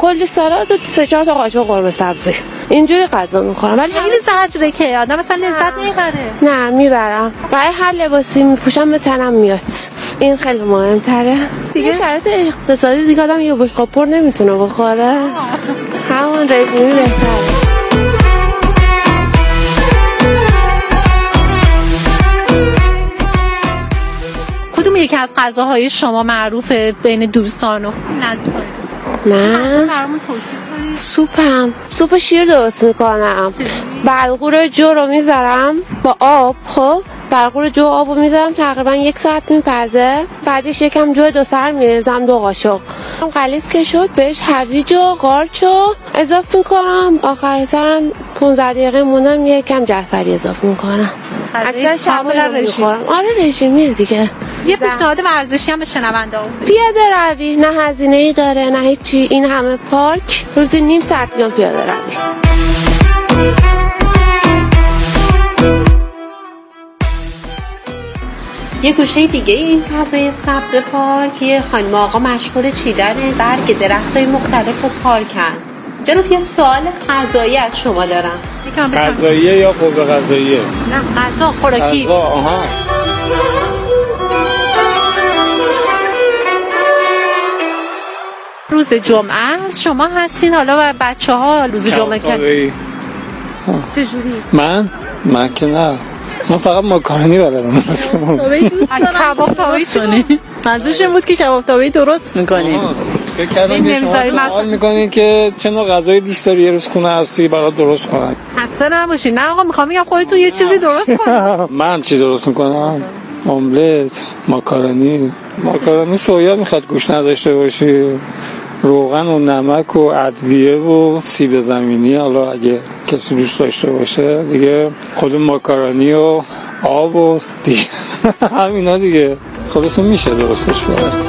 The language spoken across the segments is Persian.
کلی سالاد و 3-4 تا قاشق قرمه سبزی اینجوری غذا میخورم. ولی خیلی زجره که آدم مثلا لذت نمیبره. نه میبرم، برای هر لباسی میپوشم به تنم میاد، این خیلی مهمتره دیگه. شرایط اقتصادی دیگه آدم یه بشقاب پر نمیتونه بخوره، همون رژیمی بهتره. کدوم یکی از غذاهای شما معروفه بین دوستان و نزدیکان؟ من برامون توصیف کنید. سوپ شیر درست میکنم. بلغور جو رو میذارم با آب. خب بلغور جو آبو میذارم تقریبا 1 ساعت میپزه. بعدش یکم جو 2 سر میریزم 2 قاشق. غلیظ که شد بهش هویج و قارچو اضافه میکنم. آخر سرم 15 دقیقه موندم یکم جعفری اضافه میکنم. اکثر شامل رژیم. آره رژیمیه دیگه. یه پیشنهاد ورزشی هم به شنونده‌ها بدید. پیاده روی، نه هزینه‌ای داره نه هیچی، این همه پارک، روزی نیم ساعت میام پیاده روی. یه گوشه دیگه این فضای سبز پارک یه خانم آقا مشغول چیدن برگ درختای مختلف و پارکن. جناب یه سوال غذایی از شما دارم. غذاییه یا قربه غذاییه؟ نه غذا خوراکی. غذا آها. روز جمعه است شما هستین حالا و بچه‌ها روز جمعه که چجوری؟ من که نه، من فقط ماکارونی بلدم. کباب تاویی کنی؟ منظورش این بود که کباب تاویی درست می‌کنی. فکر کردم که شما سوال می‌کنین که چه نوع غذایی دوست داری یه روز خونه هستی برات درست کنم. خسته نباشین. نه آقا می‌خوام بگم خودتون یه چیزی درست کنید. من چی درست می‌کنم؟ املت، ماکارونی سویا میخواد گوش نداشته باشی، روغن و نمک و ادویه و سیب زمینی، حالا اگه کسی دوست داشته باشه دیگه، خود ماکارونی و آب و دیگه همینا دیگه خلاصه میشه درستش کرد.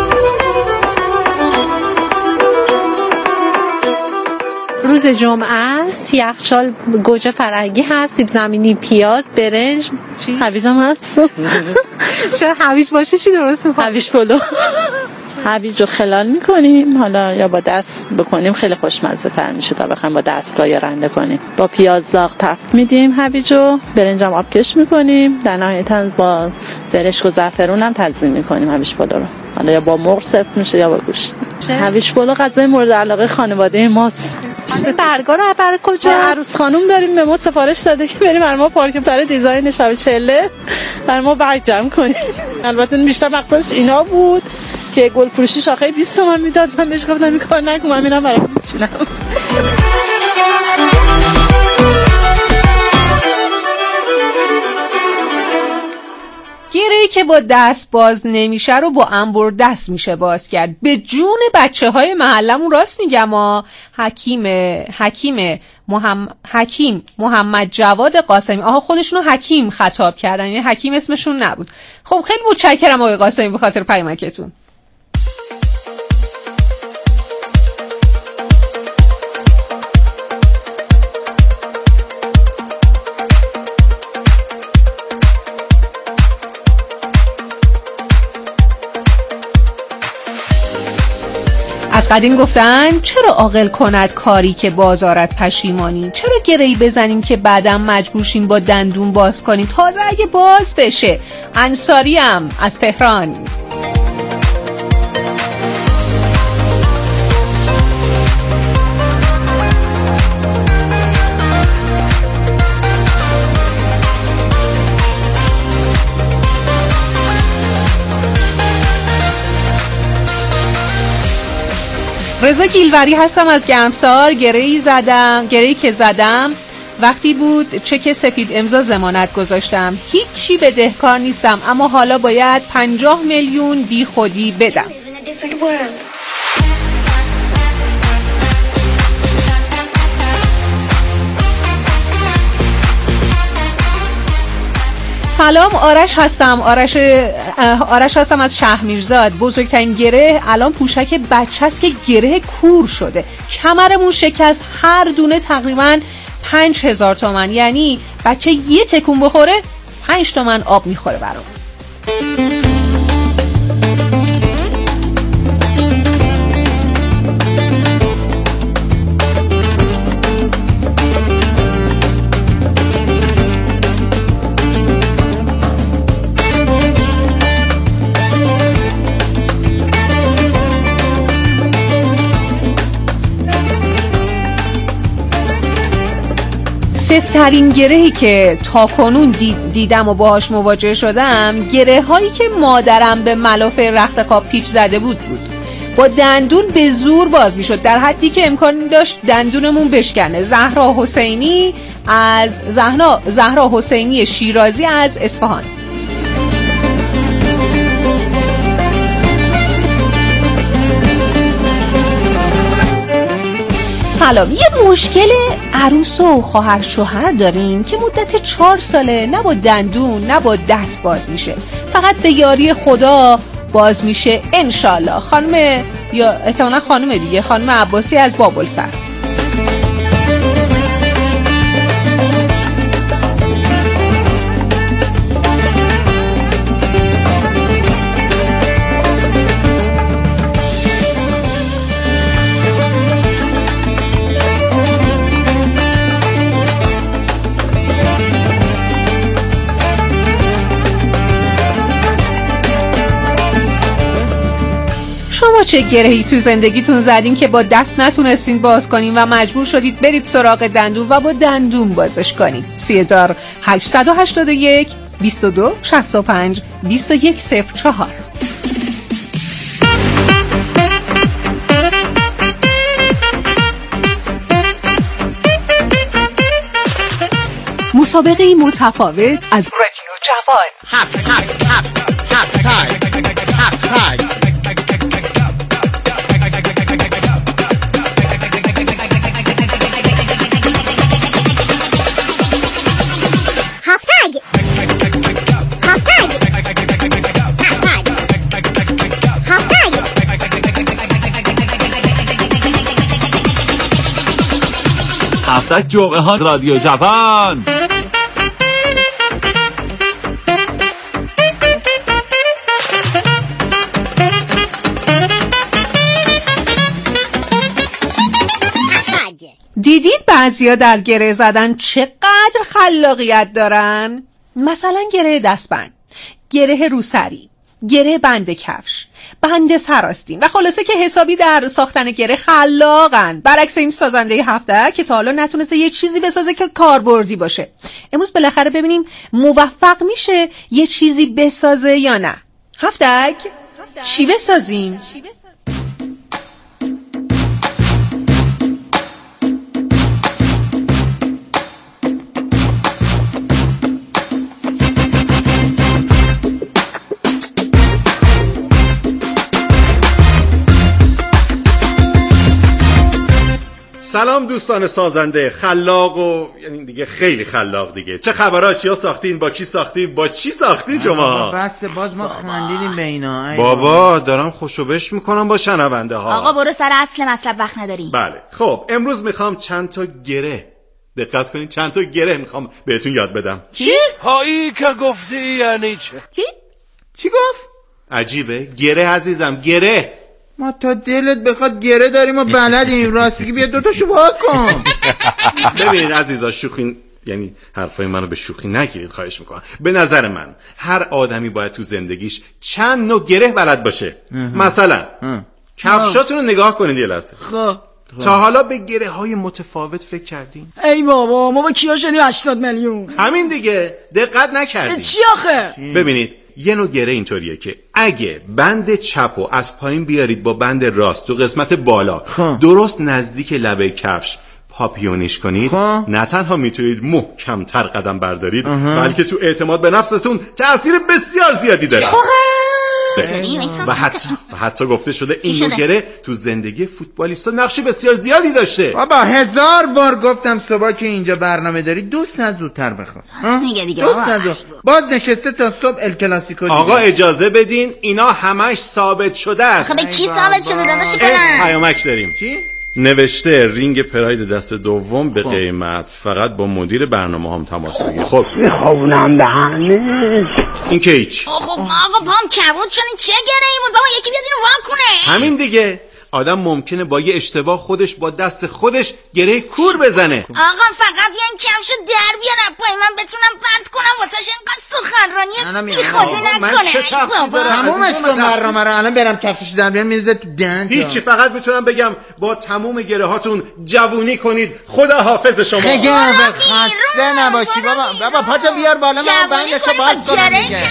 روز جمعه است، یخچال گوجه فرنگی هست، سیب زمینی، پیاز، برنج، چی؟ هویج هم هست. چرا هویج باشه چی درست می‌کنی؟ هویج پلو. هویج رو خلال میکنیم، حالا یا با دست بکنیم خیلی خوشمزه تر میشه تا بخوایم با دستا یا رنده کنیم. با پیاز داغ تفت میدیم هویج رو، برنج هم آبکش میکنیم، در نهایت با زرشک و زعفرون هم تزیین میکنیم هویج پلو رو. حالا یا با مرغ سرو میشه یا با گوشت. هویج پلو غذای مورد علاقه خانواده ماست. برگا رو برای کجا؟ عروس خانم داریم به ما سفارش داده که بریم برای ما پارک برای دیزاین شب چله برای ما برگ جمع کنید. البته بیشتر مقصدش اینا بود که گل فروشی شاخه 20 تومن میداد، من بهش گفتم این کار نکن، من میرم برای میشینم. گره‌ای که با دست باز نمیشه رو با انبر دست میشه باز کرد. به جون بچه‌های محلمون راست میگم حکیم محمد جواد قاسمی. خودشونو حکیم خطاب کردن، یعنی حکیم اسمشون نبود. خب خیلی متشکرم آقای قاسمی به خاطر پیامکتون. از قدیم گفتن چرا عاقل کند کاری که بازارت پشیمانی، چرا گره‌ای بزنیم که بعدم مجبورشیم با دندون باز کنیم، تازه اگه باز بشه. انصاریم از تهران. رضا گیلوری هستم از گرمسار. گره‌ای که زدم وقتی بود چک سفید امضا ضمانت گذاشتم. هیچی بدهکار نیستم، اما حالا باید 50 میلیون بی خودی بدم. سلام، آرش هستم. آرش هستم از شهرمیرزاد. بزرگترین گره الان پوشک بچه است که گره کور شده. کمرمون شکست، هر دونه تقریبا 5000 تومان. یعنی بچه یه تکون بخوره 5 تومن آب میخوره برام. سفت‌ترین گرهی که تا کنون دیدم و باهاش مواجه شدم گره هایی که مادرم به ملافه رخت خواب پیچ زده بود. با دندون به زور باز میشد، در حدی که امکان داشت دندونمون بشکنه. زهرا حسینی شیرازی از اصفهان. سلام، یه مشکل عروس و خواهر شوهر داریم که مدت 4 ساله نه با دندون نه با دست باز میشه، فقط به یاری خدا باز میشه انشالله. خانم یا احتمالا خانم دیگه، خانم عباسی از بابلسر. شما چه گرهی تو زندگیتون زدین که با دست نتونستین باز کنین و مجبور شدید برید سراغ دندون و با دندون بازش کنید؟ 3881 22 65 2104. مسابقه متفاوت از رادیو جوان. هفت تای هفتک جمعه ها رادیو جوان. دیدید بعضیا در گره زدن چقدر خلاقیت دارن؟ مثلا گره دستبند، گره روسری، گره بند کفش، بند سراستین و خلاصه که حسابی در ساختن گره خلاقن. برعکس این سازنده هفته که تا حالا نتونسته یه چیزی بسازه که کاربردی باشه. امروز بالاخره ببینیم موفق میشه یه چیزی بسازه یا نه. هفتک چی بسازیم؟ سلام دوستان سازنده خلاق و یعنی دیگه خیلی خلاق دیگه. چه خبرها؟ چیا ساختین؟ با کی ساختین؟ با چی ساختی شما؟ بس باز ما خندیدیم به اینا. بابا دارم خوشوبش میکنم با شنونده ها. آقا برو سر اصل مطلب، وقت نداریم. بله خب امروز میخوام چند تا گره، دقت کنید، چند تا گره میخوام بهتون یاد بدم. چی؟ هایی که گفتی یعنی چه؟ چی گفت؟ عجیبه. گره عزیزم، گره. ما تا دلت بخواد گره داریم و بلدیم. راست میگی، بیا دوتاشو وا کن. ببینید عزیزا، شوخی یعنی حرفای منو به شوخی نگیرید خواهش میکنم. به نظر من هر آدمی باید تو زندگیش چند نوع گره بلد باشه. مثلا کفشاتون رو نگاه کنید یه لحظه. خب تا حالا به گره های متفاوت فکر کردین؟ ای بابا ما با کیا شدیم 80 میلیون؟ همین دیگه، دقت نکردین. چی آخه؟ ببینید یه نوع گره اینطوریه که اگه بند چپو از پایین بیارید با بند راست تو قسمت بالا درست نزدیک لبه کفش پاپیونیش کنید، نه تنها میتونید محکم‌تر قدم بردارید بلکه تو اعتماد به نفستون تأثیر بسیار زیادی داره. و حتی گفته شده این نوع گره تو زندگی فوتبالیستا نقش بسیار زیادی داشته. بابا 1000 بار گفتم صبح که اینجا برنامه داری 2 ساعت زودتر بخواب. راست میگه دیگه. باز نشسته تا صبح الکلاسیکو دیگه. آقا اجازه بدین، اینا همش ثابت شده است. خب کی ثابت شده داداش کنم؟ پیامک داریم. چی؟ نوشته رینگ پراید دست دوم به قیمت، فقط با مدیر برنامه هم تماس بگیر. خب میخوابونم دهنش. این که هیچ. خب آقا پام کبود شدین، چه گره ای بود بابا؟ یکی بیاد اینو وا کنه. همین دیگه. آدم ممکنه با یه اشتباه خودش با دست خودش گره کور بزنه. آقا فقط بیان کفشو در بیارم پای من بتونم پرت کنم واسش اینقدر سخنرانی بی خودی نکنه. من چه تقصیر دارم؟ تمومش کن مرا الان برم کفشش در بیارم میرزه تو دهن. هیچی، فقط میتونم بگم با تموم گره هاتون جوونی کنید. خدا حافظ شما. خیلی خسته نباشی بابا پاتو بیار بالا من بندشو باز کنم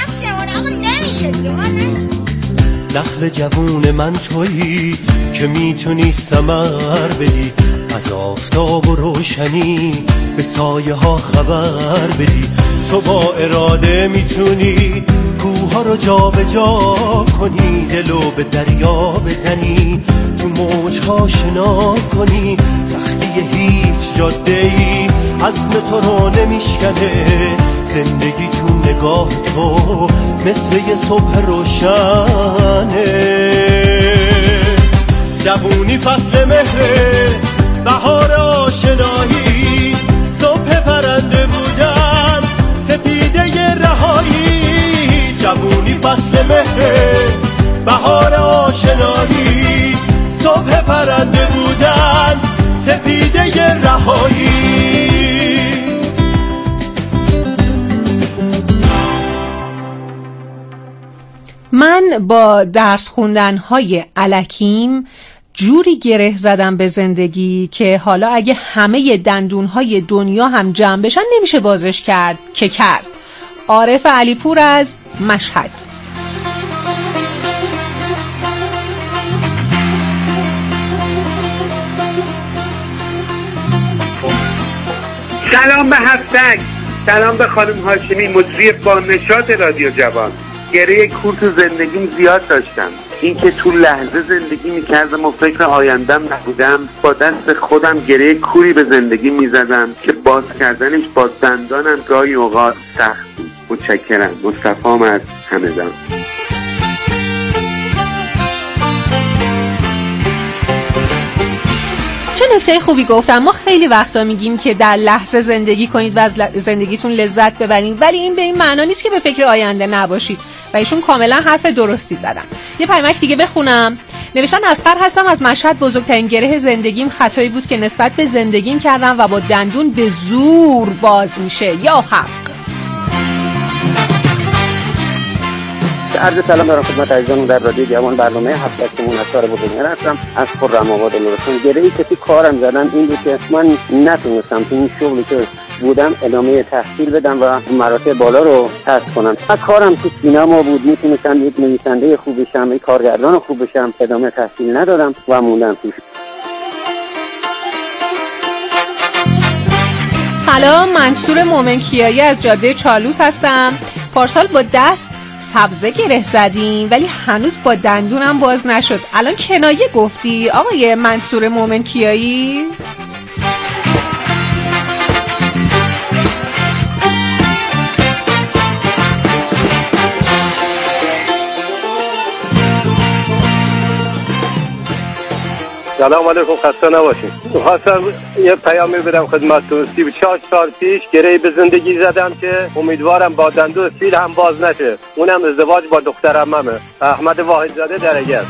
دیگه. نخل جوون من تویی که میتونی ثمر بدی، از آفتاب و روشنی به سایه ها خبر بدی. تو با اراده میتونی کوها رو جا به جا کنی، دلو به دریا بزنی، تو موجها شنا کنی. سختی هیچ جاده ای عزم تو رو نمیشکنه، زندگی تو نگاه تو مثل یه صبح روشنه. جوونی فصل مهره، بهار آشنایی، صبح پرنده بودن، سپیده ی رهایی. جوونی فصل مهره، بهار آشنایی، صبح پرنده بودن، سپیده ی رهایی. من با درس خوندن‌های الکیم جوری گره زدم به زندگی که حالا اگه همه دندون‌های دنیا هم جمع بشن نمیشه بازش کرد که کرد. عارف علیپور از مشهد. سلام به هفتک، سلام به خانم هاشمی مجری با نشاط رادیو جوان. گره کور تو زندگیم زیاد داشتم، این که تو لحظه زندگی میکردم و فکر آیندم نبودم، با دست خودم گره کوری به زندگی میزدم که باز کردنش با دندانم گاهی اوقات سخت بود. متشکرم. مصطفی از همدان. چه نکته خوبی گفتم. ما خیلی وقتا میگیم که در لحظه زندگی کنید و از زندگیتون لذت ببرید، ولی این به این معنا نیست که به فکر آینده نباشید و ایشون کاملا حرف درستی زدن. یه پیامک دیگه بخونم. نوشتن اصغر هستم از مشهد. بزرگترین گره زندگیم خطایی بود که نسبت به زندگیم کردم و با دندون به زور باز میشه. یا حق. عرض سلام دارم خدمت عزیزان در رادیو جوان. برنامه هفته‌مون از کار بزرگمهر هستم از خرم‌آباد نورستان. گره‌ای که کارم زدم این بود که من نتونستم تو این شغلی که بودم ادامه تحصیل بدم و مراتب بالا رو حذف کنم. کارم تو سینما بود، میتونستم یک نویسنده خوب بشم، یک کارگردان خوب بشم، ادامه تحصیل ندادم و موندم توش. سلام، منصور مومن کیایی از جاده چالوس هستم. پارسال با دست سبزه گره زدیم ولی هنوز با دندونم باز نشد. الان کنایه گفتی آقای منصور مومن کیایی؟ سلام علیکم، خسته نباشید. خواستم یه پیامی بدم خدمتتون. 34 سال پیش گره‌ای به زندگی زدم که امیدوارم با دندون فیل هم باز نشه. اونم ازدواج با دختر عممه احمد واحدزاده درگرد.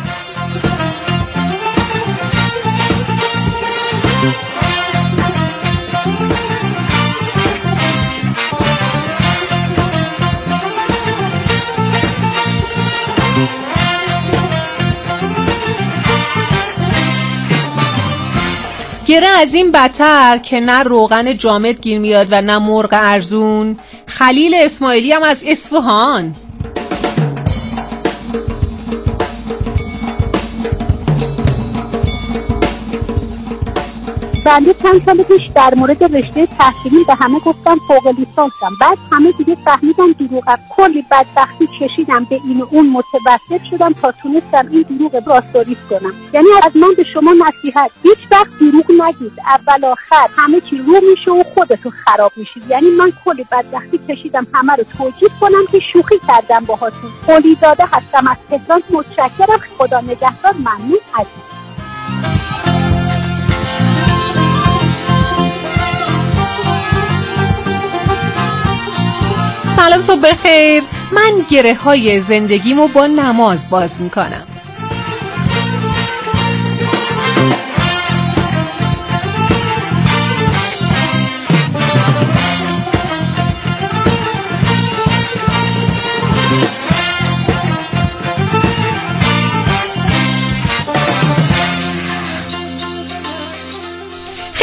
گره از این بدتر که نه روغن جامد گیر میاد و نه مرغ ارزون. خلیل اسماعیلی هم از اصفهان. بنده چند سال پیش در مورد رشته تحصیلی به همه گفتم فوق لیسانسم، بعد همه دیگه فهمیدن دروغم. کلی بدبختی کشیدم به این و اون، متوسط شدم تا تونستم این دروغ راست‌آویز کنم. یعنی از من به شما نصیحت، هیچ وقت دروغ نگید، اول آخر همه چی رو میشه و خودتون خراب میشید. یعنی من کلی بدبختی کشیدم همه رو توجیه کنم که شوخی کردم باهاتون. قلیزاده هستم از تهران. متشکرم، خدا نگهدار. ممنون. عزیز سلام، صبح بخیر. من گره های زندگیمو با نماز باز میکنم.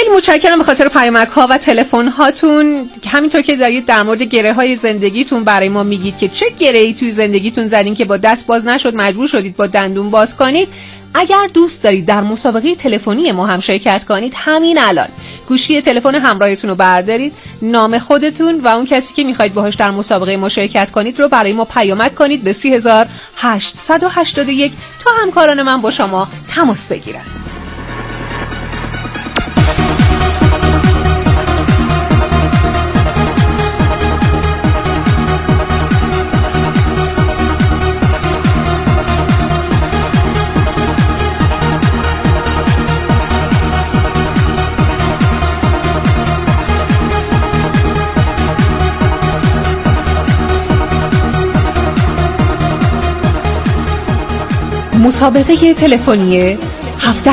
خیلی متشکرم به خاطر پیامک ها و تلفن هاتون. همینطور که دارید در مورد گره های زندگیتون برای ما میگید که چه گره‌ای توی زندگیتون زدین که با دست باز نشد، مجبور شدید با دندون باز کنید. اگر دوست دارید در مسابقه تلفنی ما هم شرکت کنید، همین الان گوشی تلفن همراهتون رو بردارید، نام خودتون و اون کسی که میخواید باهاش در مسابقه ما شرکت کنید رو برای ما پیامک کنید به 3881 تا همکاران من با شما تماس بگیرن. مسابقه تلفنی هفته.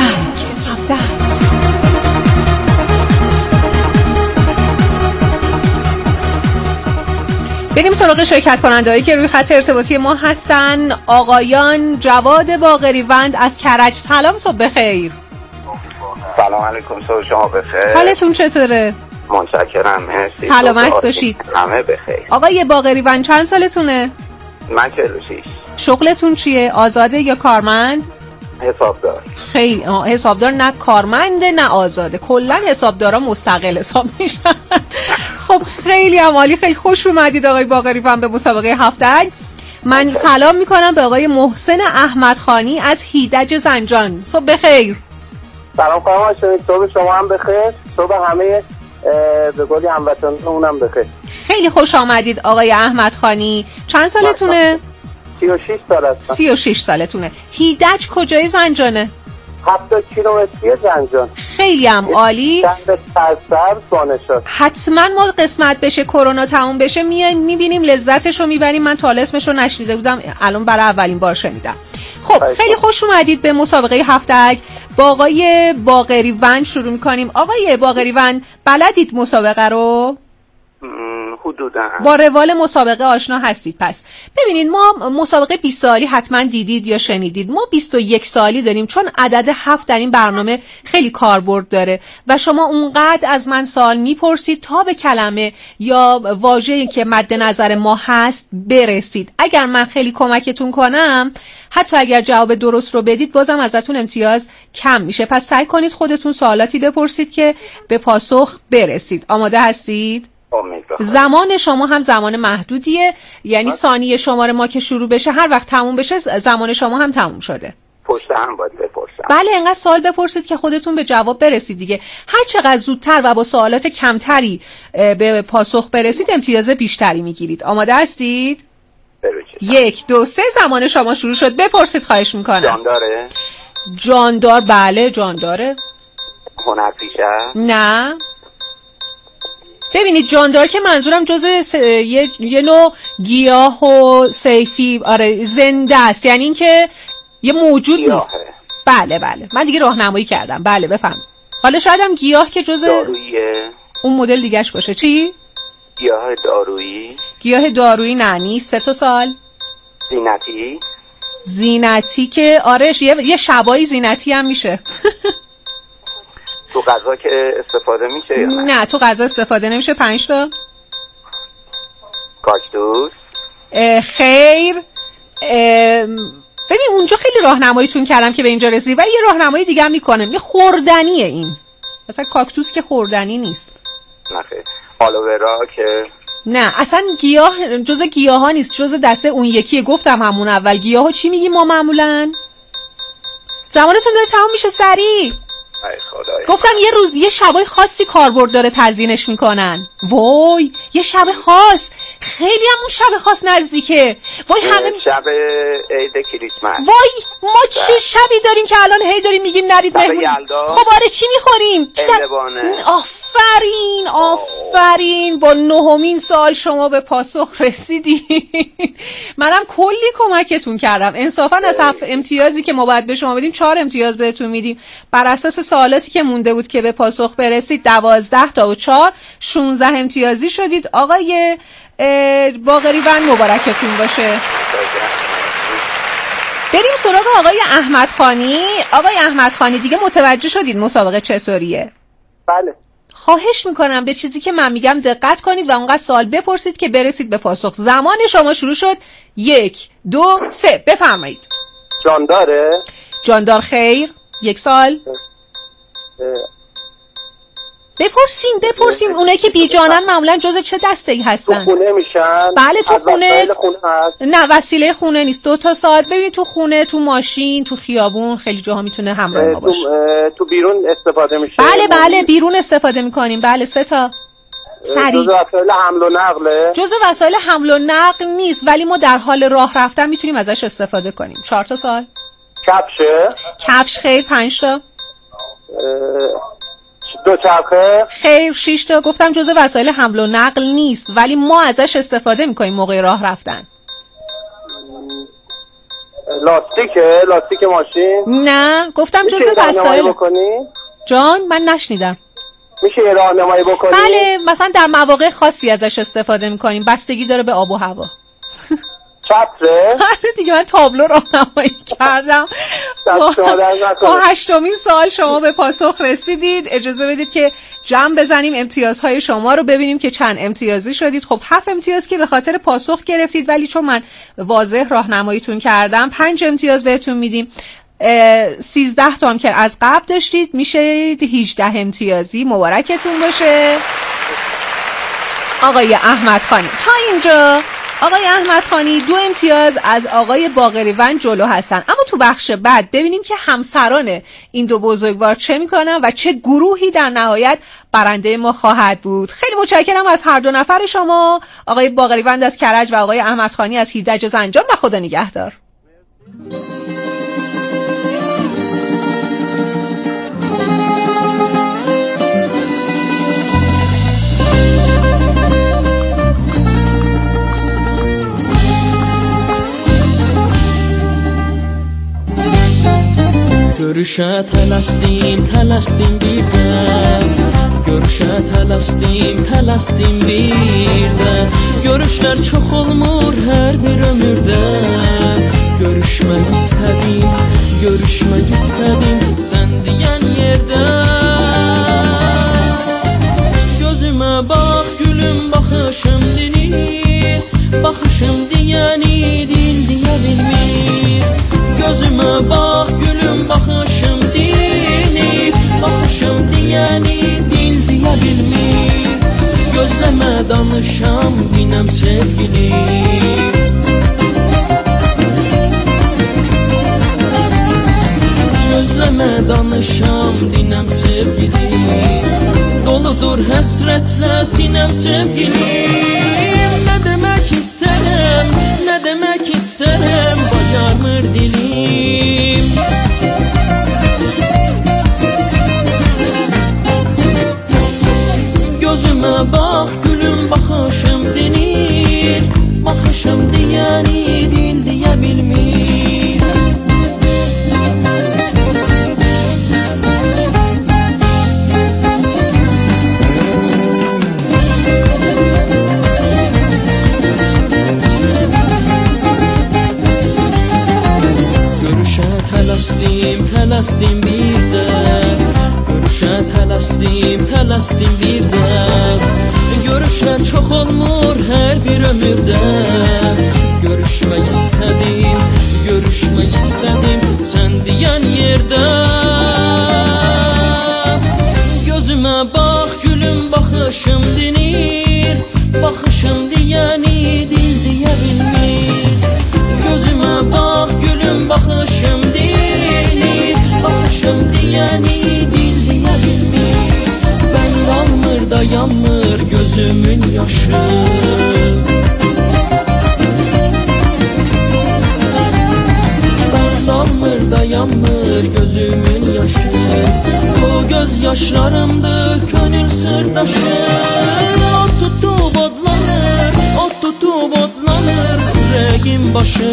بریم سراغ شرکت کننده‌هایی که روی خط ارتباطی ما هستن. آقایان جواد باقریوند از کرج، سلام، صبح بخیر. سلام علیکم، صبح شما بخیر. حالتون چطوره؟ متشکرم، مرسی. سلامت باشید. همه بخیر. آقای باقریوند چند سالتونه؟ من 46. شغلتون چیه؟ آزاده یا کارمند؟ حسابدار. خیلی حسابدار، نه کارمند نه آزاده، کلا حسابدارا مستقل حساب میشن. خب خیلی عالی، خیلی خوش اومدید آقای باقریوند به مسابقه هفته. من سلام میکنم به آقای محسن احمدخانی از هیدج زنجان، صبح بخیر. سلام خانم، صبح شما هم بخیر، صبح همه به قولی هموطنانمون بخیر. خیلی خوش آمدید آقای احمدخانی. چند سالتونه؟ 36 سال هستم. 36 سالتونه. هیدج کجای زنجانه؟ 7 کیلومتری زنجان. خیلی هم عالی. چند سرسبز بانشاد. حتما ما قسمت بشه کرونا تموم بشه میایم میبینیم، لذتش رو میبریم. من تا اسمش رو نشنیده بودم، الان برای اولین بار شنیدم. خب خیلی خوش اومدید به مسابقه هفته. با آقای باقریوند شروع میکنیم. آقای باقریوند بلدید مسابقه رو؟ حدوداً با روال مسابقه آشنا هستید. پس ببینید، ما مسابقه 20 سالی حتما دیدید یا شنیدید. ما 21 سالی داریم، چون عدد 7 در این برنامه خیلی کاربرد داره و شما اونقدر از من سوال میپرسید تا به کلمه یا واژه‌ای که مد نظر ما هست برسید. اگر من خیلی کمکتون کنم، حتی اگر جواب درست رو بدید، بازم ازتون امتیاز کم میشه. پس سعی کنید خودتون سوالاتی بپرسید که به پاسخ برسید. آماده هستید؟ زمان شما هم زمان محدودیه، یعنی ثانیه شماره ما که شروع بشه هر وقت تموم بشه زمان شما هم تموم شده. پشت هم باید بپرسم. بله، اینقدر سوال بپرسید که خودتون به جواب برسید دیگه. هر چقدر زودتر و با سوالات کمتری به پاسخ برسید امتیاز بیشتری میگیرید. آماده هستید؟ 1 2 3 زمان شما شروع شد. بپرسید خواهش میکنم. جانداره؟ جاندار، بله جانداره. هنرپیشه؟ نه. ببینید جاندار که منظورم جز یه نوع گیاه و سیفی، آره زنده است، یعنی این که یه موجود نیست. بله من دیگه راهنمایی کردم. بله بفهم. حالا شاید هم گیاه که جز داروییه، اون مدل دیگهش باشه. چی؟ گیاه دارویی؟ گیاه دارویی نه، نیست. 3 تا سال. زینتی که آره یه شبایی زینتی هم میشه. تو غذا که استفاده میشه یا نه تو غذا استفاده نمیشه. 5 تا. کاکتوس؟ خیر. ببین اونجا خیلی راهنماییتون کردم که به اینجا رسید و یه راهنمایی دیگه هم میکنم. یه خوردنیه این. مثلا کاکتوس که خوردنی نیست. نه خیر. آلوورا که نه، اصلا گیاه جز گیاه ها نیست، جز دسته اون یکیه. گفتم همون اول گیاه ها چی میگیم ما معمولا؟ زمانتون داره تمام میشه، سریع. گفتم یه روز یه شبای خاصی کاربرد داره تزیینش میکنن. وای یه شب خاص، خیلی هم اون شب خاص نزدیکه. وای همه شب عید کریسمس. وای ما چه شبی داریم که الان هی داریم میگیم نرید مهمونی. خب آره چی میخوریم؟ آفرین با 9مین سال شما به پاسخ رسیدی. منم کلی کمکتون کردم. انصافا از 7 امتیازی که ما باید به شما بدیم 4 امتیاز بهتون میدیم. بر اساس سوالاتی که مونده بود که به پاسخ برسید 12 تا و 4 16 امتیازی شدید. آقای باقریوند مبارکتون باشه. بریم سراغ آقای احمدخانی. آقای احمدخانی دیگه متوجه شدید مسابقه چطوریه؟ بله. خواهش میکنم به چیزی که من میگم دقت کنید و اونقدر سوال بپرسید که برسید به پاسخ. زمان شما شروع شد. 1 2 3 بفرمایید. جانداره؟ جاندار خیر. 1 سال. بپرسین اونایی که بی جانن معمولا جز چه دسته‌ای هستن؟ تو خونه میشن؟ بله تو خونه. هست؟ نه وسیله خونه نیست. 2 تا سال. ببین تو خونه، تو ماشین، تو خیابون، خیلی جاها میتونه همراه ما باشه. تو بیرون استفاده میشه؟ بله بیرون استفاده میکنیم. بله 3 تا. سریع. جزء وسایل حمل و نقله؟ جزء وسایل حمل و نقل نیست ولی ما در حال راه رفتن میتونیم ازش استفاده کنیم. 4 تا سال. کفشه؟ کفش خیر. 5 تا. دوچرخه؟ خیر. 6 تا. گفتم جزء وسایل حمل و نقل نیست ولی ما ازش استفاده میکنیم موقع راه رفتن. لاستیک ماشین؟ نه گفتم جزء وسایل. جان من نشنیدم. میشه راهنمایی بکنی؟ بله مثلا در مواقع خاصی ازش استفاده میکنیم. بستگی داره به آب و هوا. چتره؟ دیگه من تابلو راهنمایی کردم. با 8مین سوال شما به پاسخ رسیدید. اجازه بدید که جمع بزنیم امتیازهای شما رو ببینیم که چند امتیازی شدید. خب 7 امتیاز که به خاطر پاسخ گرفتید ولی چون من واضح راهنماییتون کردم 5 امتیاز بهتون میدیم. 13 تا هم که از قبل داشتید میشه 18 امتیازی. مبارکتون باشه آقای احمدخانی. تا اینجا آقای احمدخانی 2 امتیاز از آقای باقریوند جلو هستن. اما تو بخش بعد ببینیم که همسران این دو بزرگوار چه میکنن و چه گروهی در نهایت برنده ما خواهد بود. خیلی متشکرم از هر دو نفر شما، آقای باقریوند از کرج و آقای احمدخانی از هیدج زنجان و خدا نگهدار. Görüşə tələsdim birdən Görüşə tələsdim birdən Görüşlər çox olmur hər bir ömürdə Görüşmək istədim sən deyən yerdə Gözümə bax gülüm baxışım dinir Baxışım deyəni dil deyə bilmir Gözümə bax gülüm baxışım dinir Baxışım deyəni dil deyə bilmir Gözləmə danışam dinəm sevgilim Gözləmə danışam dinəm sevgilim Doludur həsrətlə sinəm sevgilim Nə demək istərəm, nə demək istərəm Bacarmır dilim Gözümə bax gülüm baxışım denir Baxışım deyəni dil deyə bilmir Tələsdim birdən Görüşə tələsdim birdən Görüşlər çox olmur hər bir ömürdə Görüşmək istədim sən deyən yerdə Gözümə bax gülüm baxışım dinir Baxışım deyəni dil deyə bilmir Gözümə bax gülüm baxışım dinir Baxışım deyəni dil deyə bilmir Bənd almır dayanmır gözümün yaşı Bənd almır dayanmır gözümün yaşı Bu göz yaşlarımdır könül sırdaşı Ot tutub odlanır Ürəyim başı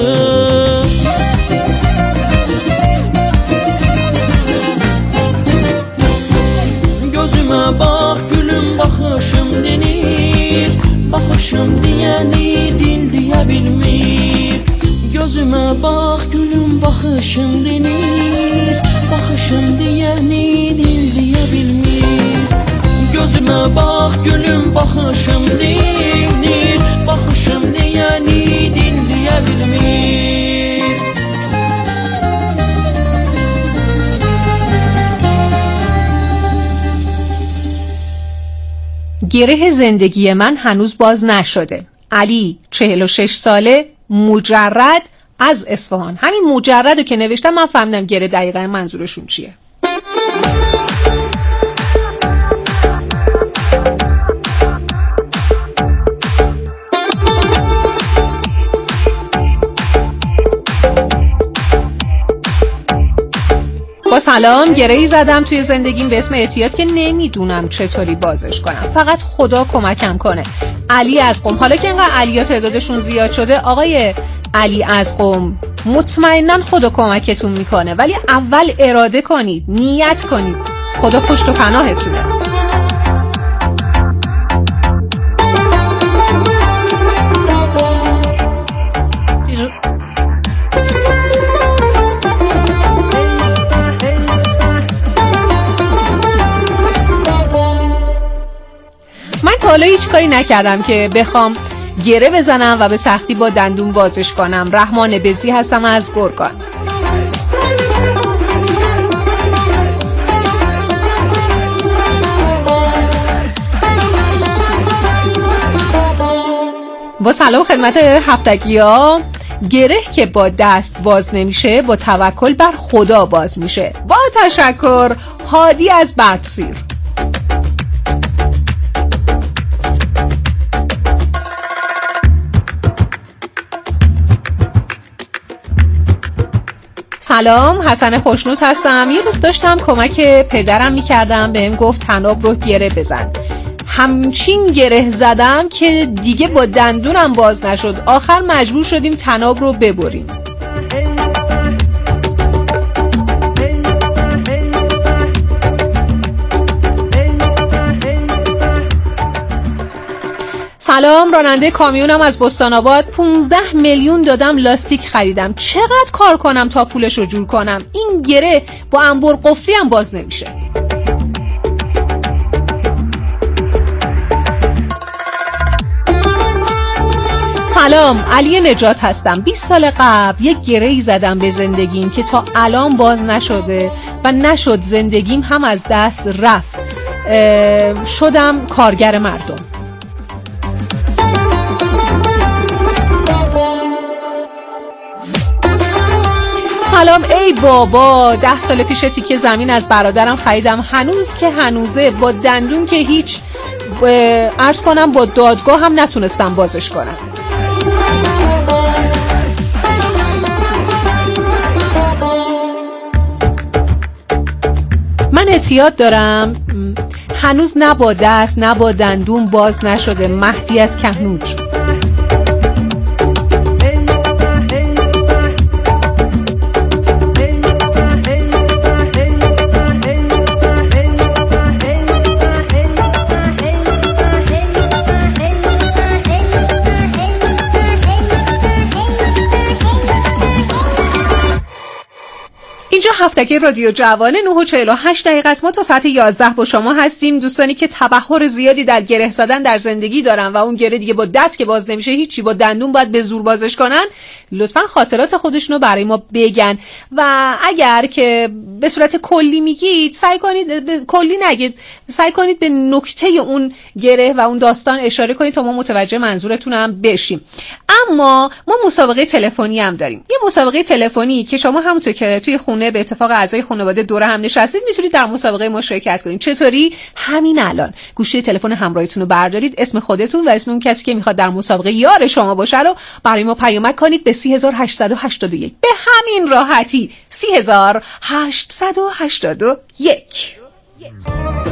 Gözümə bax gülüm baxışım denir Baxışım deyəni dil deyə bilmir Gözümə bax gülüm baxışım denir Baxışım deyəni dil deyə bilmir baxışım dindir, baxışım deyəni dinləyə bilmir. گره زندگی من هنوز باز نشده. علی 46 ساله، مجرد از اصفهان. همین مجرد رو که نوشتم من فهمیدم گره دقیقا منظورشون چیه. با سلام، گره‌ای زدم توی زندگیم به اسم اعتیاد که نمیدونم چطوری بازش کنم. فقط خدا کمکم کنه. علی از قم. حالا که اینقدر علی‌ها تعدادشون زیاد شده، آقای علی از قم، مطمئناً خدا کمکتون میکنه، ولی اول اراده کنید، نیت کنید. خدا پشت و پناهتونه. حالا هیچ کاری نکردم که بخوام گره بزنم و به سختی با دندون بازش کنم. رحمان بزی هستم از گرگان. با سلام خدمت هفتگی‌ها. گره که با دست باز نمیشه با توکل بر خدا باز میشه. با تشکر، هادی از بردسیر. سلام، حسن خوشنود هستم. یه روز داشتم کمک پدرم میکردم، بهم گفت طناب رو گره بزن. همچین گره زدم که دیگه با دندونم باز نشد. آخر مجبور شدیم طناب رو ببریم. سلام، راننده کامیونم از بستان آباد. 15 میلیون دادم لاستیک خریدم. چقدر کار کنم تا پولش رو جور کنم؟ این گره با انبر قفلی هم باز نمیشه. سلام، علی نجات هستم. 20 سال قبل یک گره‌ای زدم به زندگیم که تا الان باز نشده و نشد. زندگیم هم از دست رفت. شدم کارگر مردم. سلام، ای بابا، 10 سال پیش تیکه زمین از برادرم خریدم. هنوز که هنوزه با دندون که هیچ، عرض کنم با دادگاه هم نتونستم بازش کنم. من اعتیاد دارم، هنوز نه با دست نه با دندون باز نشده. مهدی از کهنوج. هفتگی رادیو جوان 9:48 است. ما تا ساعت 11 با شما هستیم. دوستانی که تبحر زیادی در گره زدن در زندگی دارن و اون گره دیگه با دست که باز نمیشه هیچی، با دندون باید به زور بازش کنن، لطفاً خاطرات خودشونو برای ما بگن و اگر که به صورت کلی میگید سعی کنید کلی نگید، سعی کنید به نکته اون گره و اون داستان اشاره کنید تا ما متوجه منظورتون هم بشیم. اما ما مسابقه تلفنی هم داریم. یه مسابقه تلفنی که شما همونطور که توی خونه به اتفاق اعضای خانواده دور هم نشستید میتونید در مسابقه ما شرکت کنید. چطوری؟ همین الان گوشی تلفن همراهتون رو بردارید، اسم خودتون و اسم اون کسی که میخواد در مسابقه یار شما باشه رو برای ما پیامک کنید به 3881. به همین راحتی 3881.